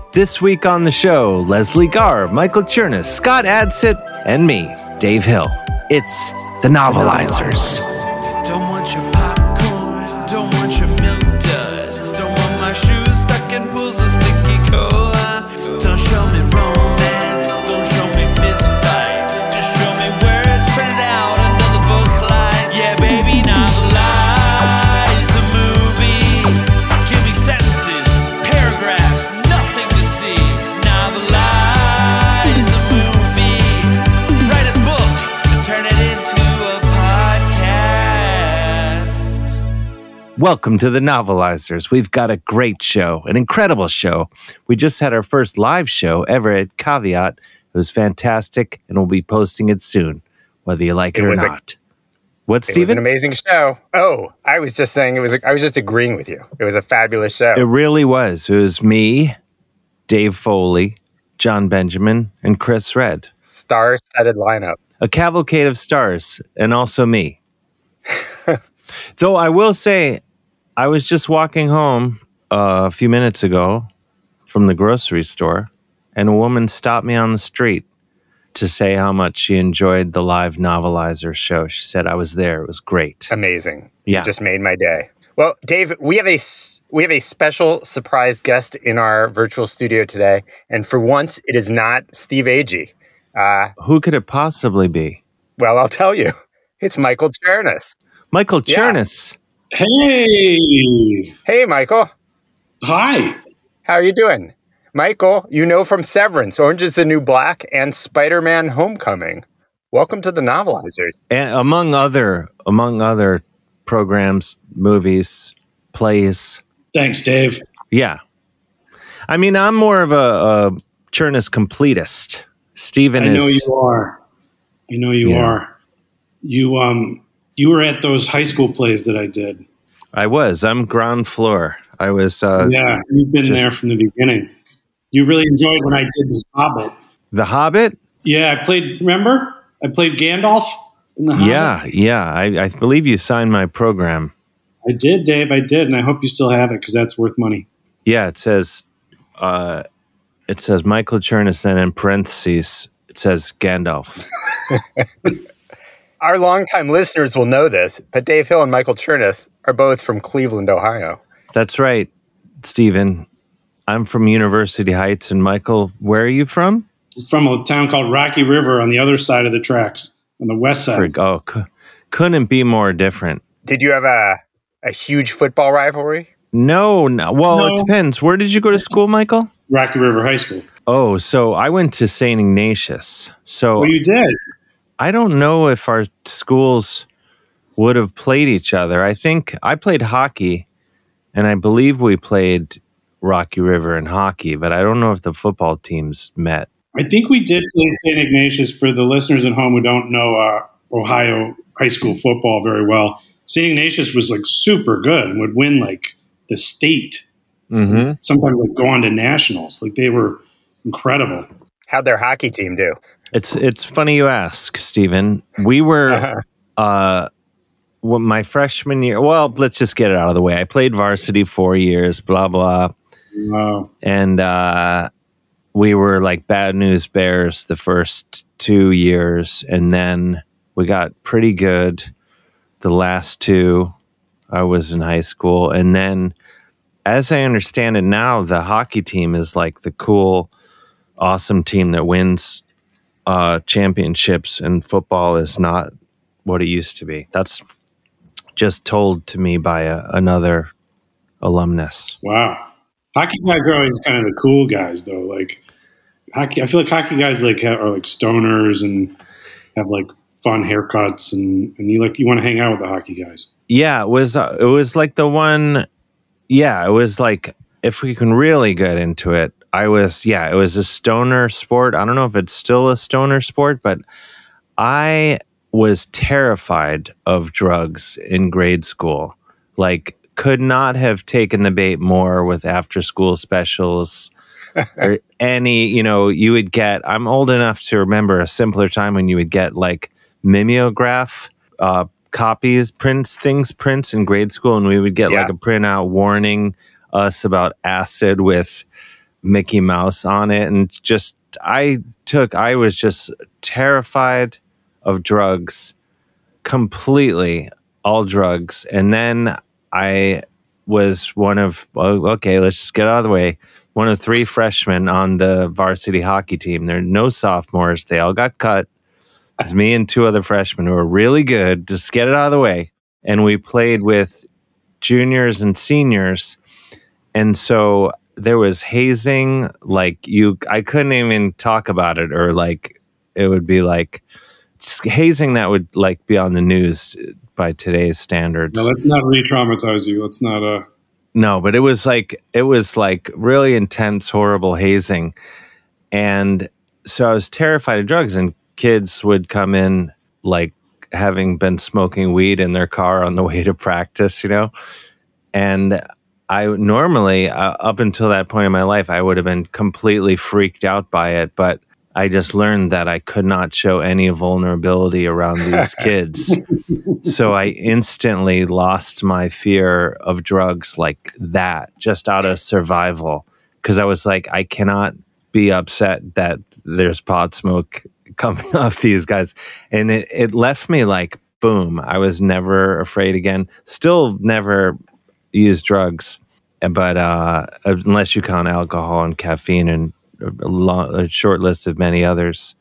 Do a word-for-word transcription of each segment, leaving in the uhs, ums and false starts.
This week on the show, Leslie Garr, Michael Chernis, Scott Adsit, and me, Dave Hill. It's The Novelizers. Don't want your popcorn, don't want your milk duds, don't want my shoes stuck in pools of sticky cola. Don't show me romance, don't show me fist fights, just show me words printed out under the book lights. Yeah, baby, novelize the movie. Give me sentences, paragraphs, nothing to see. Novelize the movie. Write a book and turn it into a podcast. Welcome to The Novelizers. We've got a great show, an incredible show. We just had our first live show ever at Caveat. It was fantastic, and we'll be posting it soon, whether you like it, It or was a- not. What, It was an Steven? amazing show. Oh, I was just saying it was. A, I was just agreeing with you. It was a fabulous show. It really was. It was me, Dave Foley, John Benjamin, and Chris Red. Star-studded lineup. A cavalcade of stars, and also me. Though I will say, I was just walking home uh, a few minutes ago from the grocery store, and a woman stopped me on the street to say how much she enjoyed the live Novelizer show. She said I was there. It was great. Amazing. Yeah. You just made my day. Well, Dave, we have a s- we have a special surprise guest in our virtual studio today, and for once, it is not Steve Agee. Uh, Who could it possibly be? well, I'll tell you, it's Michael Chernis. Michael Yeah. Chernis. Hey! Hey, Michael, Hi! how are you doing? Michael, you know from Severance, Orange is the New Black, and Spider-Man: Homecoming. Welcome to the Novelizers. And among other among other programs, movies, plays. Thanks, Dave. Yeah. I mean, I'm more of a, a Chernis completist. Steven I know is. you are. I know you Yeah. are. You um you were at those high school plays that I did. I was. I'm ground floor. I was uh, yeah, you've been just- there from the beginning. You really enjoyed when I did The Hobbit. The Hobbit. Yeah, I played, remember? I played Gandalf in The Hobbit. Yeah, yeah. I, I believe you signed my program. I did, Dave. I did, and I hope you still have it because that's worth money. Yeah, it says, uh, it says Michael Chernis, then in parentheses it says Gandalf. Our longtime listeners will know this, but Dave Hill and Michael Chernis are both from Cleveland, Ohio. That's right, Steven. I'm from University Heights, and Michael, where are you from? From a town called Rocky River on the other side of the tracks, on the west side. Frig- oh, c- couldn't be more different. Did you have a, a huge football rivalry? No, no. Well, it No. depends. Where did you go to school, Michael? Rocky River High School. Oh, so I went to Saint Ignatius. So Oh, you did? I don't know if our schools would have played each other. I think I played hockey, and I believe we played Rocky River in hockey, but I don't know if the football teams met. I think we did play Saint Ignatius. For the listeners at home who don't know uh, Ohio high school football very well, Saint Ignatius was like super good and would win like the state. Mm-hmm. Sometimes like go on to nationals. Like they were incredible. How'd their hockey team do? It's it's funny you ask, Stephen. We were uh, well, my freshman year. Well, let's just get it out of the way. I played varsity four years. Blah blah. Wow. And uh, we were like Bad News Bears the first two years, and then we got pretty good the last two. I was in high school, and then, as I understand it now, the hockey team is like the cool, awesome team that wins uh, championships, and football is not what it used to be. That's just told to me by a, another alumnus. Wow. Hockey guys are always kind of the cool guys, though. Like hockey, I feel like hockey guys like have, are like stoners and have like fun haircuts, and, and you like you want to hang out with the hockey guys. Yeah, it was uh, it was like the one. Yeah, it was like, if we can really get into it, I was yeah, it was a stoner sport. I don't know if it's still a stoner sport, but I was terrified of drugs in grade school. Like, could not have taken the bait more with after school specials or any, you know, you would get, I'm old enough to remember a simpler time when you would get like mimeograph uh, copies, prints, things prints in grade school. And we would get Yeah. like a printout warning us about acid with Mickey Mouse on it. And just, I took, I was just terrified of drugs, completely, all drugs. And then I was one of, well, okay, let's just get out of the way. One of three freshmen on the varsity hockey team. There are no sophomores. They all got cut. It was me and two other freshmen who were really good. Just get it out of the way. And we played with juniors and seniors. And so there was hazing. Like you, I couldn't even talk about it, or like, it would be like hazing that would like be on the news by today's standards. No, let's not re-traumatize you. Let's not, uh, No, but it was like, it was like really intense, horrible hazing. And so I was terrified of drugs, and kids would come in like having been smoking weed in their car on the way to practice, you know? And I normally, uh, up until that point in my life, I would have been completely freaked out by it. But I just learned that I could not show any vulnerability around these kids. So I instantly lost my fear of drugs like that, just out of survival. Because I was like, I cannot be upset that there's pot smoke coming off these guys. And it, it left me like, boom, I was never afraid again. Still never used drugs. But uh, unless you count alcohol and caffeine and a, long, a short list of many others.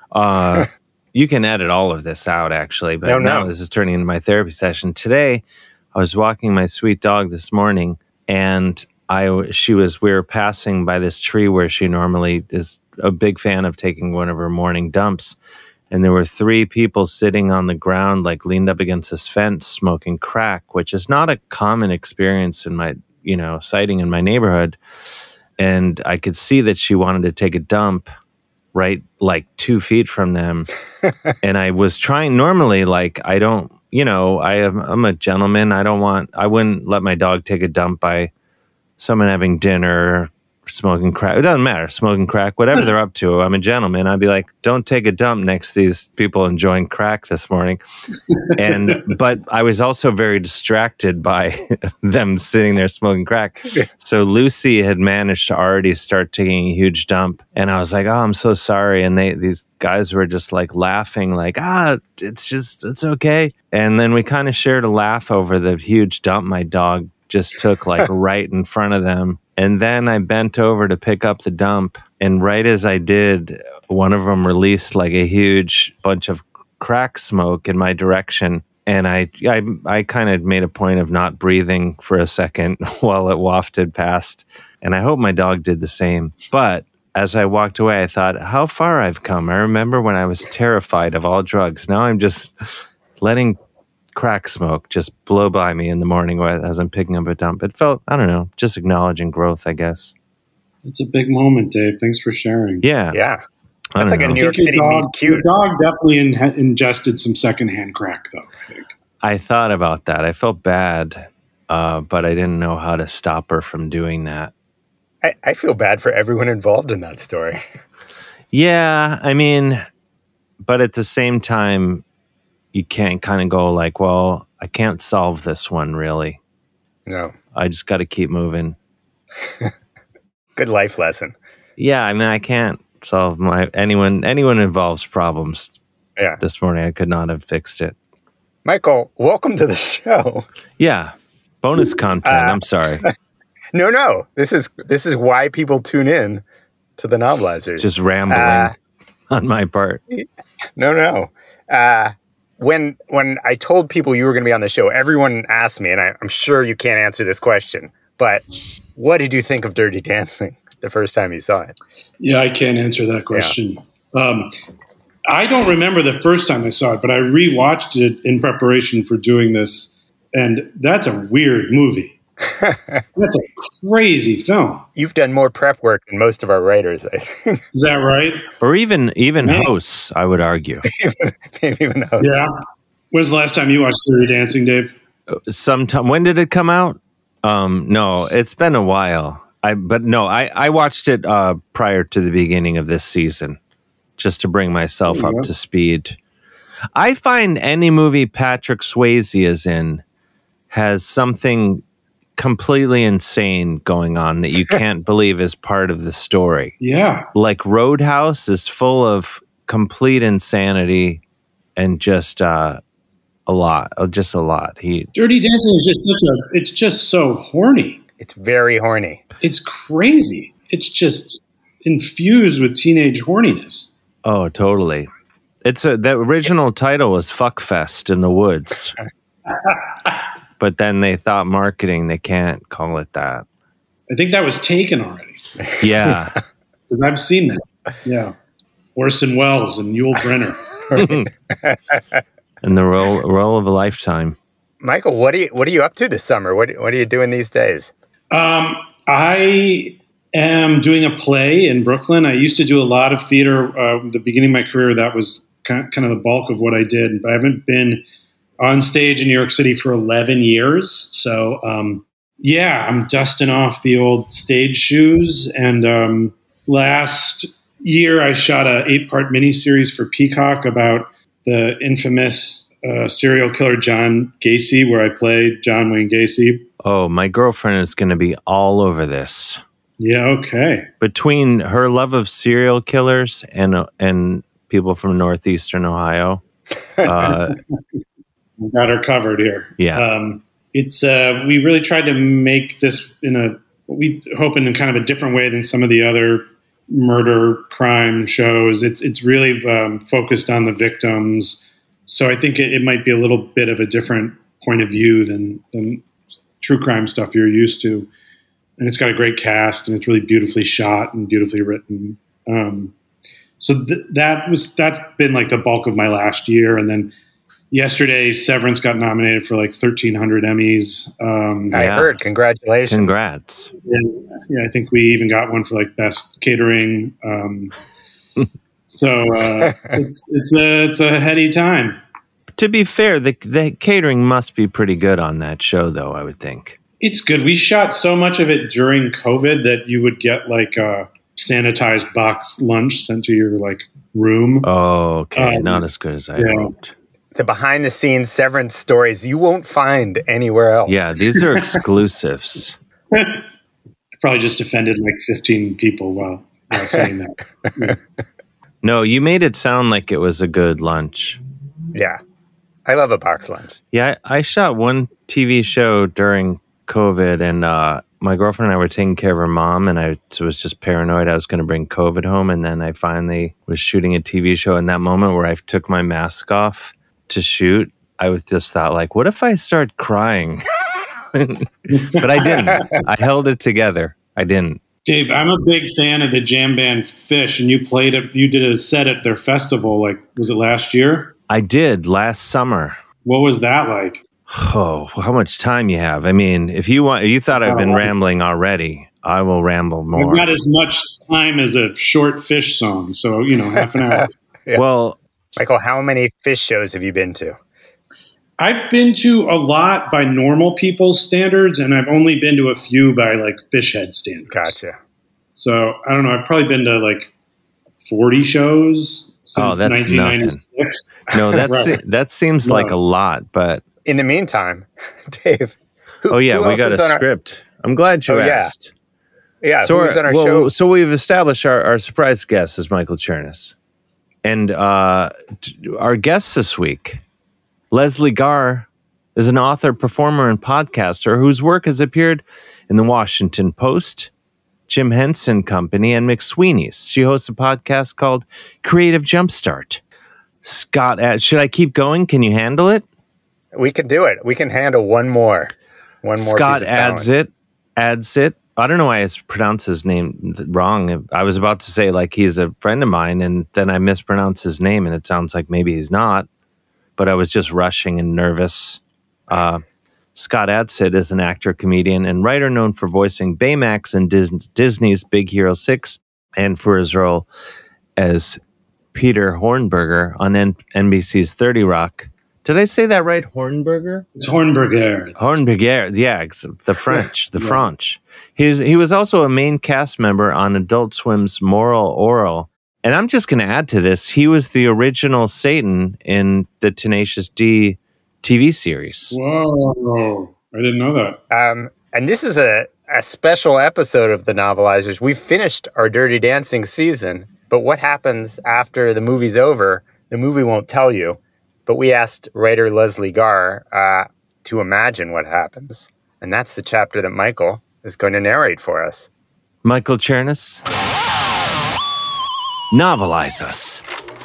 Uh, you can edit all of this out, actually. But no, now no. this is turning into my therapy session. Today, I was walking my sweet dog this morning, and I she was we were passing by this tree where she normally is a big fan of taking one of her morning dumps. And there were three people sitting on the ground, like leaned up against this fence, smoking crack, which is not a common experience in my, you know, sighting in my neighborhood. And I could see that she wanted to take a dump right like two feet from them. And I was trying, normally, like, I don't, you know, I am, I'm a gentleman. I don't want, I wouldn't let my dog take a dump by someone having dinner, smoking crack. It doesn't matter, smoking crack, whatever they're up to. I'm a gentleman. I'd be like, don't take a dump next to these people enjoying crack this morning. And but I was also very distracted by them sitting there smoking crack. So Lucy had managed to already start taking a huge dump, and I was like, oh, I'm so sorry. And they these guys were just like laughing, like, ah, it's just it's okay. And then we kind of shared a laugh over the huge dump my dog just took, like right in front of them. And then I bent over to pick up the dump. And right as I did, one of them released like a huge bunch of crack smoke in my direction. And I I, I kind of made a point of not breathing for a second while it wafted past. And I hope my dog did the same. But as I walked away, I thought, how far I've come. I remember when I was terrified of all drugs. Now I'm just letting crack smoke just blow by me in the morning as I'm picking up a dump. It felt, I don't know, just acknowledging growth, I guess. It's a big moment, Dave. Thanks for sharing. Yeah. Yeah. I That's don't like a know. New York Your City dog, meet cute. your dog definitely in, ingested some secondhand crack, though, I think. I thought about that. I felt bad, uh, but I didn't know how to stop her from doing that. I, I feel bad for everyone involved in that story. Yeah, I mean, but at the same time, you can't kind of go like, well, I can't solve this one, really. No. I just got to keep moving. Good life lesson. Yeah, I mean, I can't solve my anyone anyone involves problems. Yeah. This morning, I could not have fixed it. Michael, welcome to the show. Yeah, bonus content. Uh, I'm sorry. No, no. This is this is why people tune in to the Novelizers. Just rambling Uh, on my part. No, no. Uh, when when I told people you were going to be on the show, everyone asked me, and I, I'm sure you can't answer this question, but what did you think of Dirty Dancing the first time you saw it? Yeah, I can't answer that question. Um, I don't remember the first time I saw it, but I rewatched it in preparation for doing this, and that's a weird movie. That's a crazy film. You've done more prep work than most of our writers, I think. Is that right? Or even even Man. hosts, I would argue. Maybe even hosts. Yeah. When's the last time you watched Dirty Dancing, Dave? Sometime. When did it come out? Um, no, it's been a while. I but no, I I watched it uh, prior to the beginning of this season, just to bring myself Oh, up yeah. to speed. I find any movie Patrick Swayze is in has something completely insane going on that you can't believe is part of the story. Yeah. Like Roadhouse is full of complete insanity and just uh, a lot, oh, just a lot. He Dirty Dancing is just such a, it's just so horny. It's very horny. It's crazy. It's just infused with teenage horniness. Oh, totally. It's a the original title was Fuckfest in the Woods. But then they thought marketing, they can't call it that. I think that was taken already. Yeah. Because I've seen that. Yeah. Orson Welles and Yul Brynner. And the role role of a lifetime. Michael, what are you what are you up to this summer? What what are you doing these days? Um, I am doing a play in Brooklyn. I used to do a lot of theater. Uh, the beginning of my career, that was kind of the bulk of what I did. But I haven't been on stage in New York City for eleven years. So, um, yeah, I'm dusting off the old stage shoes. And um, last year, I shot an eight-part miniseries for Peacock about the infamous uh, serial killer John Gacy, where I played John Wayne Gacy. Oh, my girlfriend is going to be all over this. Yeah, okay. Between her love of serial killers and uh, and people from northeastern Ohio, uh, We got her covered here. Yeah. Um, it's uh, we really tried to make this in a what we hope in a kind of a different way than some of the other murder crime shows. It's it's really um, focused on the victims. So I think it, it might be a little bit of a different point of view than than true crime stuff you're used to. And it's got a great cast, and it's really beautifully shot and beautifully written. Um, so th- that was that's been like the bulk of my last year. And then yesterday, Severance got nominated for like thirteen hundred Emmys. Um, I Yeah. heard. Congratulations. congrats. and, yeah, I think we even got one for like best catering. Um, so uh, it's it's a it's a heady time. To be fair, the the catering must be pretty good on that show, though, I would think. It's good. We shot so much of it during COVID that you would get like a sanitized box lunch sent to your like room. Oh, okay. Um, Not as good as I yeah. hoped. The behind the scenes Severance stories you won't find anywhere else. Yeah, these are exclusives. I probably just offended like fifteen people while, while saying that. No, you made it sound like it was a good lunch. Yeah. I love a box lunch. Yeah, I, I shot one T V show during COVID, and uh, my girlfriend and I were taking care of her mom, and I was just paranoid I was going to bring COVID home. And then I finally was shooting a T V show. In that moment where I took my mask off to shoot, I was just thought, like, what if I start crying? But I didn't. I held it together. I didn't. Dave, I'm a big fan of the jam band Fish, and you played it. You did a set at their festival. Like, was it last year? I did last summer. What was that like? Oh, how much time you have? I mean, if you want, you thought I've been rambling already. I will ramble more. I've got as much time as a short Fish song, so you know, half an hour. Yeah. Well, Michael, how many Fish shows have you been to? I've been to a lot by normal people's standards, and I've only been to a few by like fish head standards. Gotcha. So I don't know. I've probably been to like forty shows Oh, since that's nineteen ninety-six. no, that's Right. that seems No. like a lot, but In the meantime, Dave. Who, oh yeah, who we else got is a on our- script. I'm glad you Oh, yeah. asked. yeah, So, who's our, on our well, show? so we've established our, our surprise guest is Michael Chernus, and uh, t- our guest this week, Leslie Garr, is an author, performer, and podcaster whose work has appeared in the Washington Post, Jim Henson Company, and McSweeney's. She hosts a podcast called Creative Jumpstart. Scott, uh, should I keep going? Can you handle it? We can do it. We can handle one more. One more. Scott piece of adds talent. it, adds it. I don't know why I pronounced his name th- wrong. I was about to say like he's a friend of mine, and then I mispronounced his name, and it sounds like maybe he's not. But I was just rushing and nervous. Uh, Scott Adsit is an actor, comedian, and writer known for voicing Baymax in Dis- Disney's Big Hero six, and for his role as Peter Hornberger on N- N B C's thirty Rock. Did I say that right? Hornberger? It's Hornberger. Hornberger, yeah, ex- the French, the Yeah. French. He's, he was also a main cast member on Adult Swim's Moral Oral. And I'm just going to add to this, he was the original Satan in the Tenacious D T V series. Whoa. I didn't know that. Um, And this is a, a special episode of The Novelizers. We've finished our Dirty Dancing season, but what happens after the movie's over, the movie won't tell you. But we asked writer Leslie Garr uh, to imagine what happens. And that's the chapter that Michael is going to narrate for us. Michael Chernis, novelize us.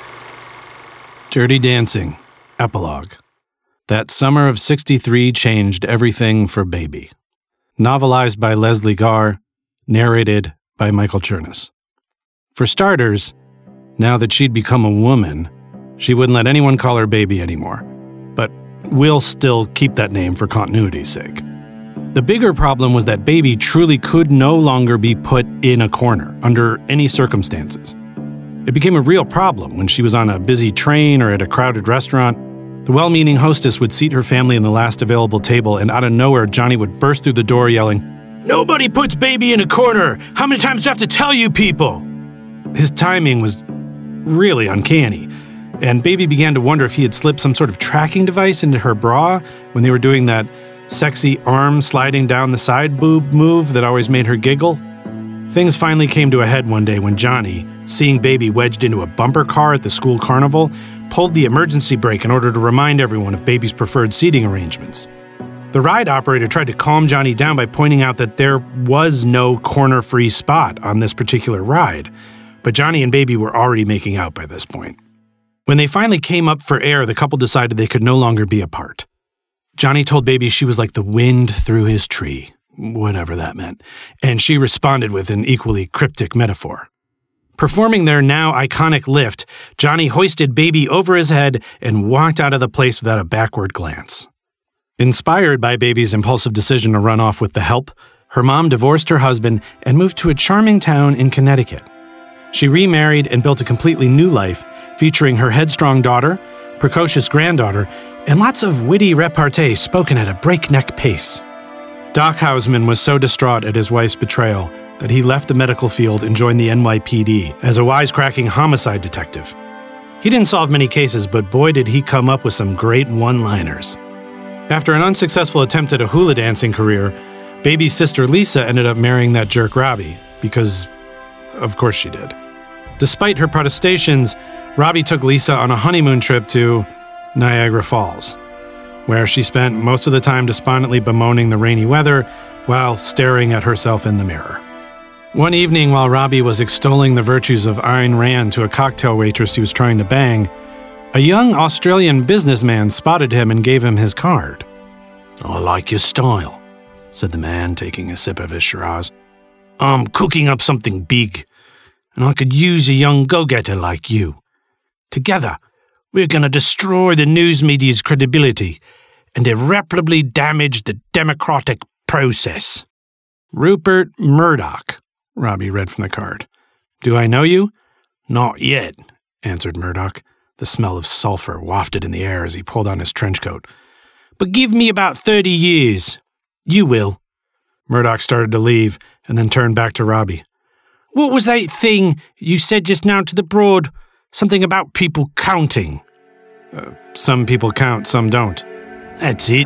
Dirty Dancing, Epilogue. That summer of sixty-three changed everything for Baby. Novelized by Leslie Garr, narrated by Michael Chernis. For starters, now that she'd become a woman, she wouldn't let anyone call her Baby anymore. But we'll still keep that name for continuity's sake. The bigger problem was that Baby truly could no longer be put in a corner under any circumstances. It became a real problem when she was on a busy train or at a crowded restaurant. The well-meaning hostess would seat her family in the last available table, and out of nowhere, Johnny would burst through the door yelling, "Nobody puts Baby in a corner! How many times do I have to tell you people?" His timing was really uncanny, and Baby began to wonder if he had slipped some sort of tracking device into her bra when they were doing that sexy arm sliding down the side boob move that always made her giggle. Things finally came to a head one day when Johnny, seeing Baby wedged into a bumper car at the school carnival, pulled the emergency brake in order to remind everyone of Baby's preferred seating arrangements. The ride operator tried to calm Johnny down by pointing out that there was no corner-free spot on this particular ride, but Johnny and Baby were already making out by this point. When they finally came up for air, the couple decided they could no longer be apart. Johnny told Baby she was like the wind through his tree, whatever that meant, and she responded with an equally cryptic metaphor. Performing their now iconic lift, Johnny hoisted Baby over his head and walked out of the place without a backward glance. Inspired by Baby's impulsive decision to run off with the help, her mom divorced her husband and moved to a charming town in Connecticut. She remarried and built a completely new life, featuring her headstrong daughter, precocious granddaughter, and lots of witty repartee spoken at a breakneck pace. Doc Hausman was so distraught at his wife's betrayal that he left the medical field and joined the N Y P D as a wisecracking homicide detective. He didn't solve many cases, but boy did he come up with some great one-liners. After an unsuccessful attempt at a hula dancing career, Baby's sister Lisa ended up marrying that jerk Robbie, because of course she did. Despite her protestations, Robbie took Lisa on a honeymoon trip to Niagara Falls, where she spent most of the time despondently bemoaning the rainy weather while staring at herself in the mirror. One evening, while Robbie was extolling the virtues of Ayn Rand to a cocktail waitress he was trying to bang, a young Australian businessman spotted him and gave him his card. "I like your style," said the man, taking a sip of his Shiraz. "I'm cooking up something big, and I could use a young go-getter like you. Together, we're going to destroy the news media's credibility and irreparably damage the democratic process." "Rupert Murdoch," Robbie read from the card. "Do I know you?" "Not yet," answered Murdoch. The smell of sulfur wafted in the air as he pulled on his trench coat. "But give me about thirty years. You will." Murdoch started to leave and then turned back to Robbie. "What was that thing you said just now to the broad? Something about people counting." Uh, some people count, some don't." "That's it.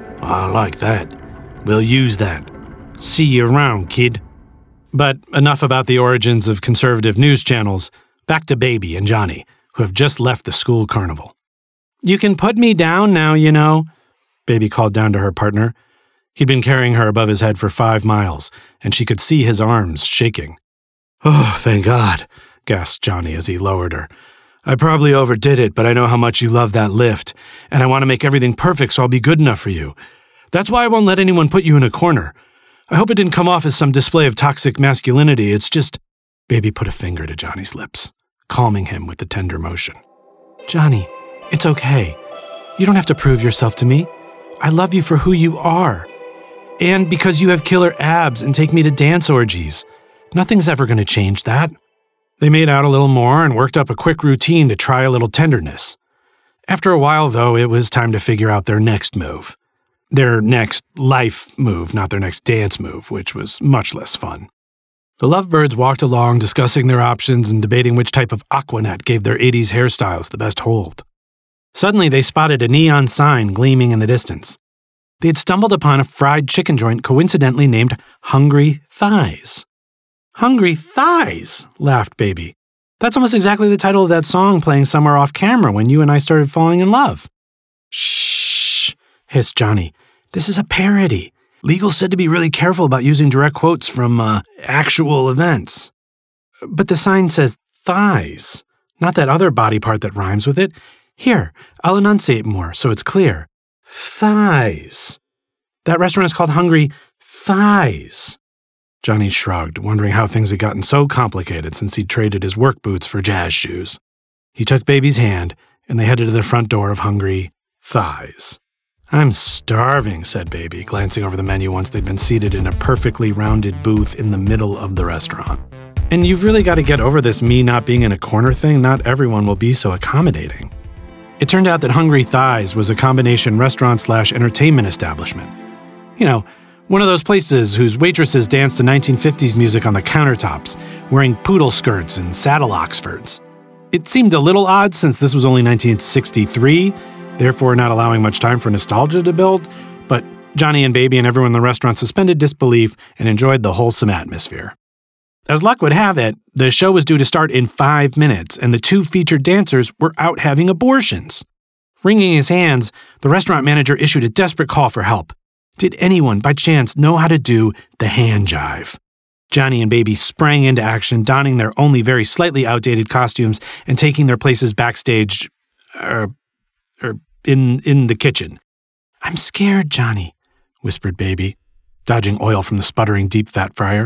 I like that. We'll use that. See you around, kid." But enough about the origins of conservative news channels. Back to Baby and Johnny, who have just left the school carnival. "You can put me down now, you know," Baby called down to her partner. He'd been carrying her above his head for five miles, and she could see his arms shaking. "Oh, thank God," gasped Johnny as he lowered her. "I probably overdid it, but I know how much you love that lift, and I want to make everything perfect so I'll be good enough for you. That's why I won't let anyone put you in a corner. I hope it didn't come off as some display of toxic masculinity. It's just..." Baby put a finger to Johnny's lips, calming him with the tender motion. "Johnny, it's okay. You don't have to prove yourself to me. I love you for who you are. And because you have killer abs and take me to dance orgies. Nothing's ever going to change that." They made out a little more and worked up a quick routine to try a little tenderness. After a while, though, it was time to figure out their next move. Their next life move, not their next dance move, which was much less fun. The lovebirds walked along, discussing their options and debating which type of Aquanet gave their eighties hairstyles the best hold. Suddenly, they spotted a neon sign gleaming in the distance. they had stumbled upon a fried chicken joint coincidentally named Hungry Thighs. Hungry Thighs, laughed Baby. That's almost exactly the title of that song playing somewhere off camera when you and I started falling in love. Shh, hissed Johnny. This is a parody. Legal said to be really careful about using direct quotes from uh, actual events. But the sign says thighs, not that other body part that rhymes with it. Here, I'll enunciate more so it's clear. Thighs. That restaurant is called Hungry Thighs. Johnny shrugged, wondering how things had gotten so complicated since he'd traded his work boots for jazz shoes. He took Baby's hand, and they headed to the front door of Hungry Thighs. I'm starving, said Baby, glancing over the menu once they'd been seated in a perfectly rounded booth in the middle of the restaurant. And you've really got to get over this me not being in a corner thing. Not everyone will be so accommodating. It turned out that Hungry Thighs was a combination restaurant slash entertainment establishment. You know, one of those places whose waitresses danced to nineteen fifties music on the countertops, wearing poodle skirts and saddle Oxfords. It seemed a little odd since this was only nineteen sixty-three, therefore not allowing much time for nostalgia to build, but Johnny and Baby and everyone in the restaurant suspended disbelief and enjoyed the wholesome atmosphere. As luck would have it, the show was due to start in five minutes, and the two featured dancers were out having abortions. Wringing his hands, the restaurant manager issued a desperate call for help. Did anyone, by chance, know how to do the hand jive? Johnny and Baby sprang into action, donning their only very slightly outdated costumes and taking their places backstage, er, er, in, in the kitchen. I'm scared, Johnny, whispered Baby, dodging oil from the sputtering deep-fat fryer.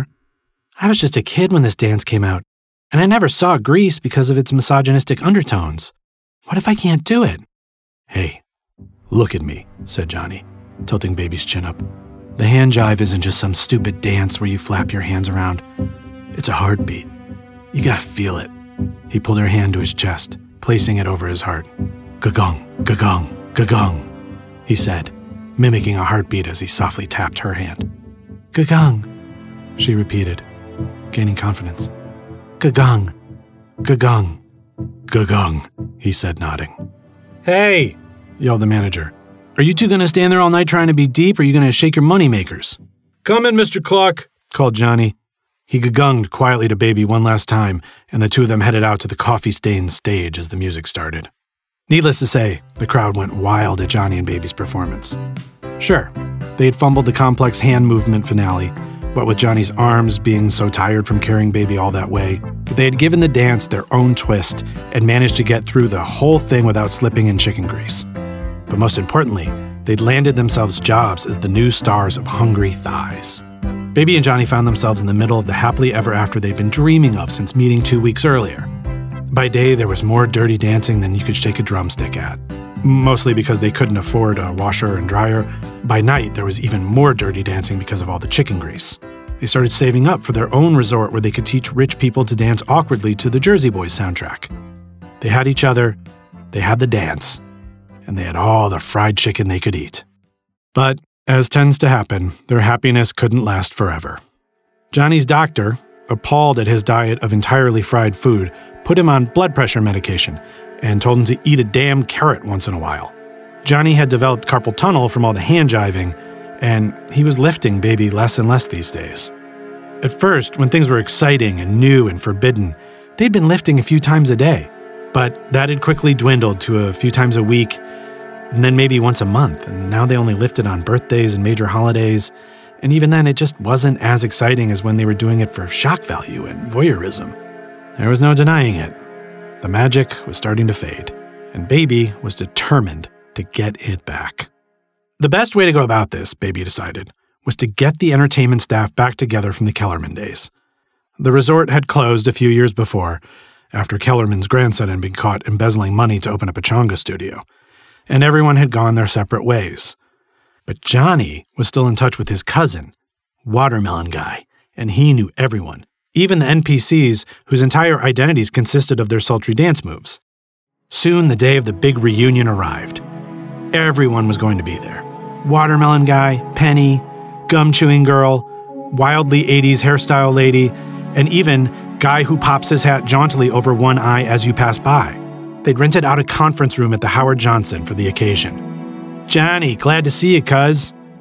I was just a kid when this dance came out, and I never saw Grease because of its misogynistic undertones. What if I can't do it? Hey, look at me, said Johnny, tilting Baby's chin up. The hand jive isn't just some stupid dance where you flap your hands around. It's a heartbeat. You gotta feel it. He pulled her hand to his chest, placing it over his heart. Gagong, gagong, gagong, he said, mimicking a heartbeat as he softly tapped her hand. Gagong, she repeated, gaining confidence. Gagong, gagong, gagong, he said, nodding. Hey, yelled the manager. Are you two going to stand there all night trying to be deep, or are you going to shake your moneymakers? Come in, Mister Cluck, called Johnny. He gagunged quietly to Baby one last time, and the two of them headed out to the coffee-stained stage as the music started. Needless to say, the crowd went wild at Johnny and Baby's performance. Sure, they had fumbled the complex hand movement finale, what with Johnny's arms being so tired from carrying Baby all that way, but they had given the dance their own twist and managed to get through the whole thing without slipping in chicken grease. But most importantly, they'd landed themselves jobs as the new stars of Hungry Thighs. Baby and Johnny found themselves in the middle of the happily ever after they'd been dreaming of since meeting two weeks earlier. By day, there was more dirty dancing than you could shake a drumstick at, mostly because they couldn't afford a washer and dryer. By night, there was even more dirty dancing because of all the chicken grease. They started saving up for their own resort where they could teach rich people to dance awkwardly to the Jersey Boys soundtrack. They had each other, they had the dance, and they had all the fried chicken they could eat. But, as tends to happen, their happiness couldn't last forever. Johnny's doctor, appalled at his diet of entirely fried food, put him on blood pressure medication and told him to eat a damn carrot once in a while. Johnny had developed carpal tunnel from all the hand jiving, and he was lifting Baby less and less these days. At first, when things were exciting and new and forbidden, they'd been lifting a few times a day, but that had quickly dwindled to a few times a week, and then maybe once a month, and now they only lifted on birthdays and major holidays, and even then it just wasn't as exciting as when they were doing it for shock value and voyeurism. There was no denying it. The magic was starting to fade, and Baby was determined to get it back. The best way to go about this, Baby decided, was to get the entertainment staff back together from the Kellerman days. The resort had closed a few years before, after Kellerman's grandson had been caught embezzling money to open up a chonga studio, and everyone had gone their separate ways. But Johnny was still in touch with his cousin, Watermelon Guy, and he knew everyone, even the N P Cs whose entire identities consisted of their sultry dance moves. Soon the day of the big reunion arrived. Everyone was going to be there. Watermelon Guy, Penny, Gum-Chewing Girl, wildly eighties hairstyle lady, and even guy who pops his hat jauntily over one eye as you pass by. They'd rented out a conference room at the Howard Johnson for the occasion. Johnny, glad to see you, cuz,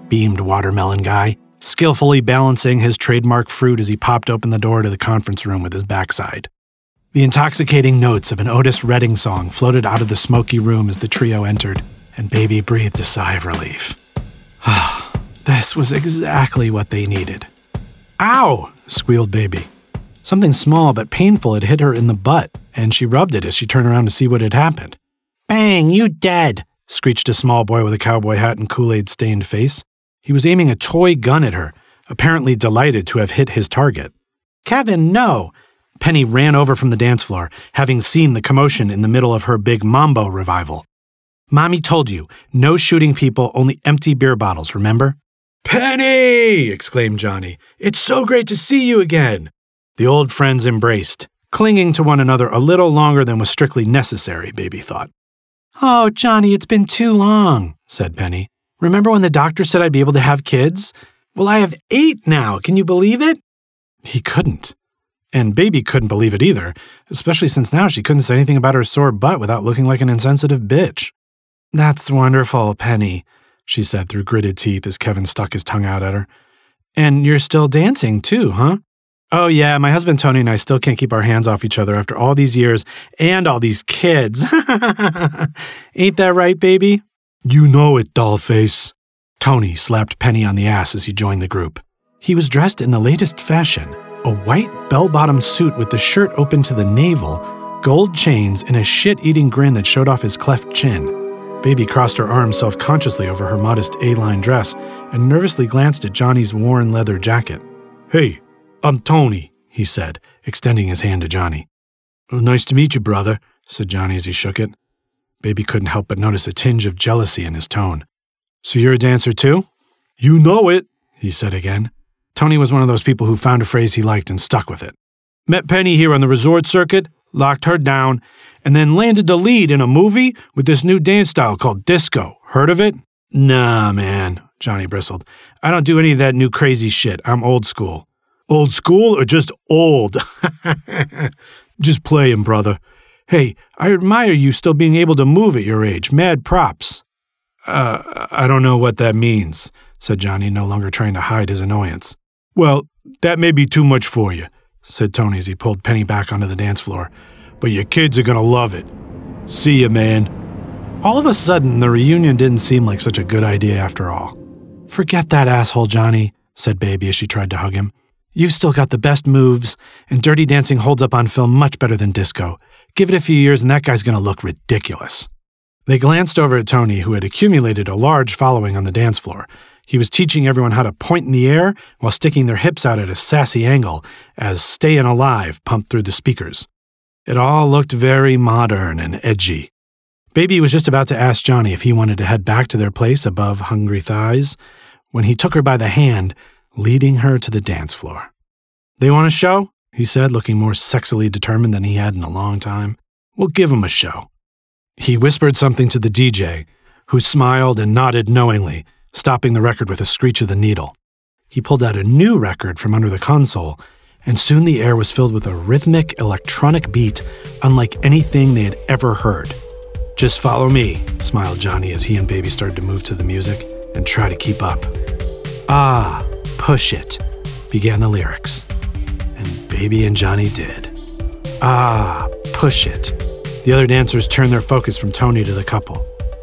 beamed Watermelon Guy, skillfully balancing his trademark fruit as he popped open the door to the conference room with his backside. The intoxicating notes of an Otis Redding song floated out of the smoky room as the trio entered, and Baby breathed a sigh of relief. Ah, this was exactly what they needed. Ow! Squealed Baby. Something small but painful had hit her in the butt, and she rubbed it as she turned around to see what had happened. Bang, you dead! Screeched a small boy with a cowboy hat and Kool-Aid-stained face. He was aiming a toy gun at her, apparently delighted to have hit his target. Kevin, no! Penny ran over from the dance floor, having seen the commotion in the middle of her big Mambo revival. Mommy told you, no shooting people, only empty beer bottles, remember? Penny! Exclaimed Johnny. It's so great to see you again! The old friends embraced, clinging to one another a little longer than was strictly necessary, Baby thought. Oh, Johnny, it's been too long, said Penny. Remember when the doctor said I'd be able to have kids? Well, I have eight now. Can you believe it? He couldn't. And Baby couldn't believe it either, especially since now she couldn't say anything about her sore butt without looking like an insensitive bitch. That's wonderful, Penny, she said through gritted teeth as Kevin stuck his tongue out at her. And you're still dancing too, huh? Oh yeah, my husband Tony and I still can't keep our hands off each other after all these years and all these kids. Ain't that right, Baby? You know it, dollface. Tony slapped Penny on the ass as he joined the group. He was dressed in the latest fashion, a white bell-bottom suit with the shirt open to the navel, gold chains, and a shit-eating grin that showed off his cleft chin. Baby crossed her arms self-consciously over her modest A-line dress and nervously glanced at Johnny's worn leather jacket. Hey, I'm Tony, he said, extending his hand to Johnny. Oh, nice to meet you, brother, said Johnny as he shook it. Baby couldn't help but notice a tinge of jealousy in his tone. So you're a dancer too? You know it, he said again. Tony was one of those people who found a phrase he liked and stuck with it. Met Penny here on the resort circuit, locked her down, and then landed the lead in a movie with this new dance style called disco. Heard of it? Nah, man, Johnny bristled. I don't do any of that new crazy shit. I'm old school. Old school or just old? Just playing, brother. Hey, I admire you still being able to move at your age. Mad props. Uh, I don't know what that means, said Johnny, no longer trying to hide his annoyance. Well, that may be too much for you, said Tony as he pulled Penny back onto the dance floor. But your kids are gonna love it. See ya, man. All of a sudden, the reunion didn't seem like such a good idea after all. Forget that asshole, Johnny, said Baby as she tried to hug him. You've still got the best moves, and Dirty Dancing holds up on film much better than disco. Give it a few years and that guy's going to look ridiculous. They glanced over at Tony, who had accumulated a large following on the dance floor. He was teaching everyone how to point in the air while sticking their hips out at a sassy angle as Stayin' Alive pumped through the speakers. It all looked very modern and edgy. Baby was just about to ask Johnny if he wanted to head back to their place above Hungry Thighs when he took her by the hand, leading her to the dance floor. They want a show? He said, looking more sexily determined than he had in a long time. We'll give him a show. He whispered something to the D J, who smiled and nodded knowingly, stopping the record with a screech of the needle. He pulled out a new record from under the console, and soon the air was filled with a rhythmic electronic beat unlike anything they had ever heard. Just follow me, smiled Johnny as he and Baby started to move to the music and try to keep up. Ah, push it, began the lyrics. And Baby and Johnny did. Ah, push it. The other dancers turned their focus from Tony to the couple.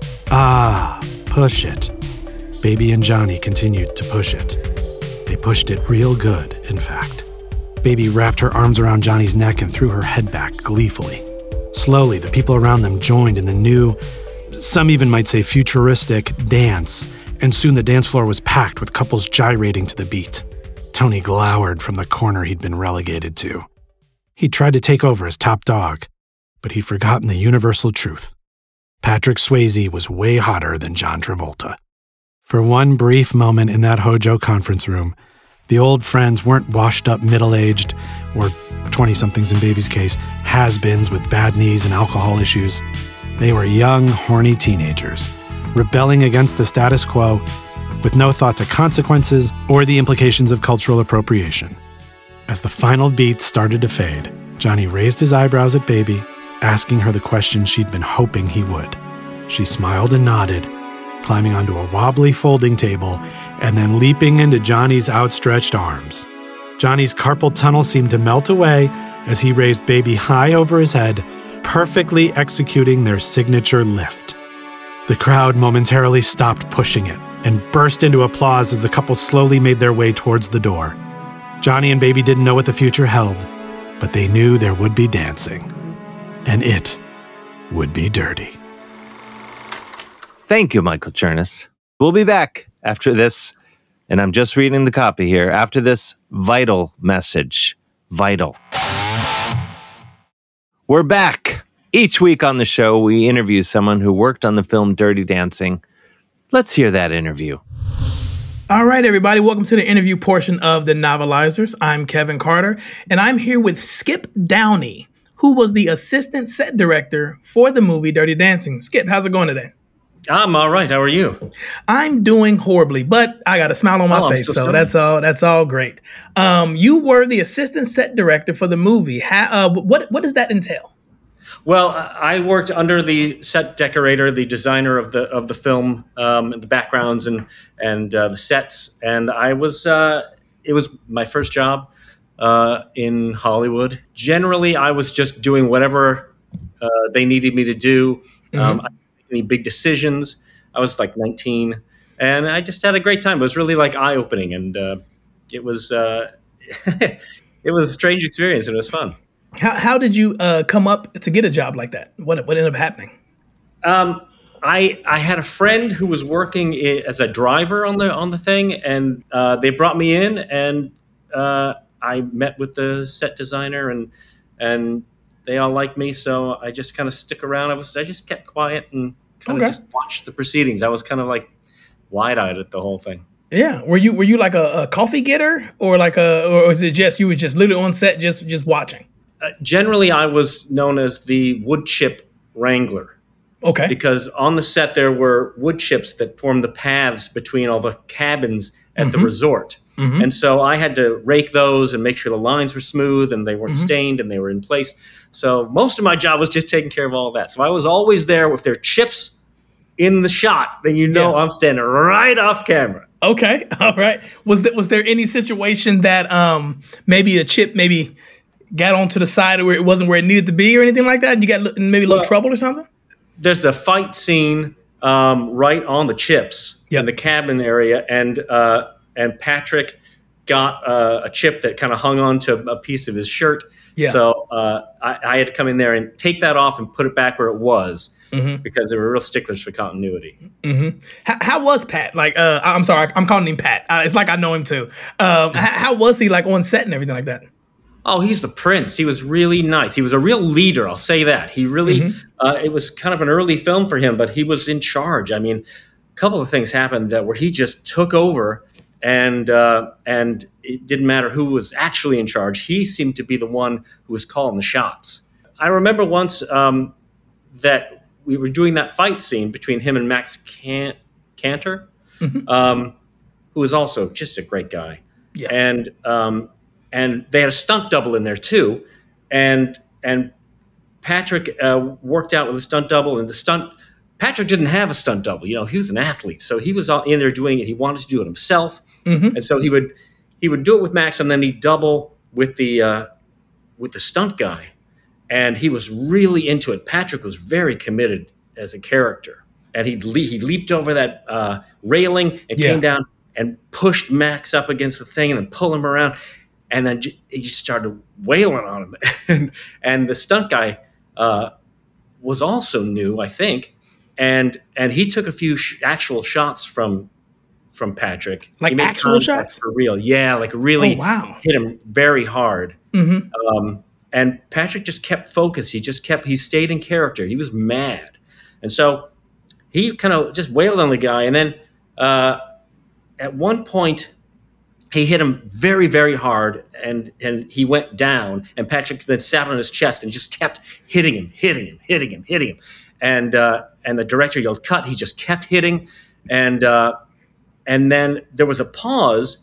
Ah, push it. Baby and Johnny continued to push it. They pushed it real good, in fact. Baby wrapped her arms around Johnny's neck and threw her head back gleefully. Slowly, the people around them joined in the new, some even might say futuristic, dance, and soon the dance floor was packed with couples gyrating to the beat. Tony glowered from the corner he'd been relegated to. He tried to take over as top dog, but he'd forgotten the universal truth. Patrick Swayze was way hotter than John Travolta. For one brief moment in that Hojo conference room, the old friends weren't washed-up middle-aged, or twenty-somethings in Baby's case, has-beens with bad knees and alcohol issues. They were young, horny teenagers, rebelling against the status quo, with no thought to consequences or the implications of cultural appropriation. As the final beats started to fade, Johnny raised his eyebrows at Baby, asking her the question she'd been hoping he would. She smiled and nodded, climbing onto a wobbly folding table, and then leaping into Johnny's outstretched arms. Johnny's carpal tunnel seemed to melt away as he raised Baby high over his head, perfectly executing their signature lift. The crowd momentarily stopped pushing it and burst into applause as the couple slowly made their way towards the door. Johnny and Baby didn't know what the future held, but they knew there would be dancing, and it would be dirty. Thank you, Michael Chernus. We'll be back after this, and I'm just reading the copy here, after this vital message. Vital. We're back. Each week on the show, we interview someone who worked on the film Dirty Dancing. Let's hear that interview. All right, everybody. Welcome to the interview portion of The Novelizers. I'm Kevin Carter, and I'm here with Skip Downey, who was the assistant set director for the movie Dirty Dancing. Skip, how's it going today? I'm all right. How are you? I'm doing horribly, but I got a smile on my Oh, I'm face, so so sorry. that's all. That's all great. Um, you were the assistant set director for the movie. How, uh, what what does that entail? Well, I worked under the set decorator, the designer of the of the film, um, and the backgrounds and and uh, the sets, and I was uh, it was my first job uh, in Hollywood. Generally, I was just doing whatever uh, they needed me to do. Um, I didn't make any big decisions. I was like nineteen, and I just had a great time. It was really like eye opening, and uh, it was uh, it was a strange experience, and it was fun. How how did you uh, come up to get a job like that? What what ended up happening? Um, I I had a friend who was working I- as a driver on the on the thing, and uh, they brought me in, and uh, I met with the set designer, and and they all liked me, so I just kind of stick around. I was I just kept quiet and kind of Okay. just watched the proceedings. I was kind of like wide eyed at the whole thing. Yeah, were you were you like a, a coffee getter, or like a, or was it just you were just literally on set just just watching? Uh, generally, I was known as the wood chip wrangler. Okay. Because on the set there were wood chips that formed the paths between all the cabins at the resort. And so I had to rake those and make sure the lines were smooth and they weren't stained and they were in place. So most of my job was just taking care of all that. So I was always there with their chips in the shot. Then you know Yeah. I'm standing right off camera. Okay, all right. Was that was there any situation that um maybe a chip maybe got onto the side where it wasn't where it needed to be or anything like that, and you got li- maybe a little Well- trouble or something? There's the fight scene um, right on the chips Yep. in the cabin area, and uh, and Patrick got uh, a chip that kind of hung onto a piece of his shirt. Yeah. So uh, I, I had to come in there and take that off and put it back where it was Mhm. because they were real sticklers for continuity. How, how was Pat? Like, uh, I'm sorry, I'm calling him Pat. Uh, it's like I know him too. Um, how, how was he like on set and everything like that? Oh, he's the prince. He was really nice. He was a real leader. I'll say that. He really, uh, it was kind of an early film for him, but he was in charge. I mean, a couple of things happened that where he just took over, and uh, and it didn't matter who was actually in charge. He seemed to be the one who was calling the shots. I remember once um, that we were doing that fight scene between him and Max Can- Cantor, um, who was also just a great guy. Yeah. And um, and they had a stunt double in there too, and and Patrick uh, worked out with a stunt double, and the stunt Patrick didn't have a stunt double. You know, he was an athlete, so he was all in there doing it. He wanted to do it himself, and so he would he would do it with Max, and then he'd double with the uh, with the stunt guy, and he was really into it. Patrick was very committed as a character, and he le- he leaped over that uh, railing and Yeah. came down and pushed Max up against the thing, and then pulled him around. And then j- he just started wailing on him. and, and the stunt guy uh, was also new, I think. And and he took a few sh- actual shots from from Patrick. Like He made actual contact shots? For real. Yeah, like really Oh, wow. hit him very hard. Mhm. Um, and Patrick just kept focus. He just kept, he stayed in character. He was mad. And so he kind of just wailed on the guy. And then uh, at one point, he hit him very, very hard, and and he went down. And Patrick then sat on his chest and just kept hitting him, hitting him, hitting him, hitting him. And uh, and the director yelled, "Cut!" He just kept hitting, and uh, and then there was a pause,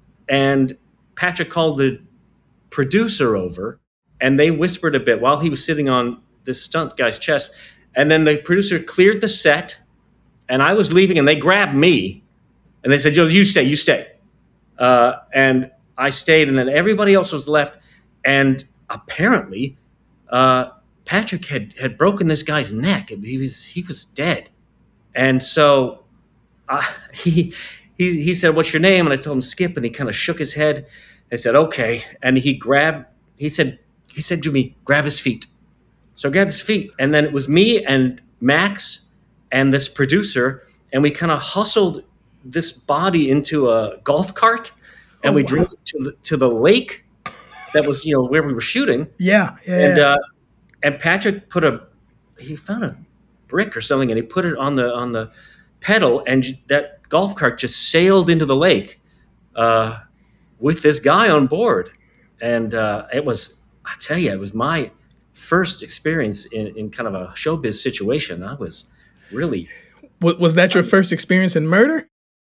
and Patrick called the producer over, and they whispered a bit while he was sitting on this stunt guy's chest. And then the producer cleared the set, and I was leaving, and they grabbed me, and they said, "Joe, you stay, you stay." Uh, and I stayed, and then everybody else was left. And apparently, uh, Patrick had had broken this guy's neck. He was he was dead, and so uh, he he he said, "What's your name?" And I told him Skip, and he kind of shook his head. I said, "Okay," and he grabbed. He said he said to me, "Grab his feet." So I grabbed his feet, and then it was me and Max and this producer, and we kind of hustled this body into a golf cart, and Oh, we wow. drove to the, to the lake that was, you know, where we were shooting. Yeah, yeah. And yeah. uh, and Patrick put a he found a brick or something, and he put it on the on the pedal, and that golf cart just sailed into the lake uh, with this guy on board, and uh, it was I tell you, it was my first experience in, in kind of a showbiz situation. I was really was, was that your first experience in murder?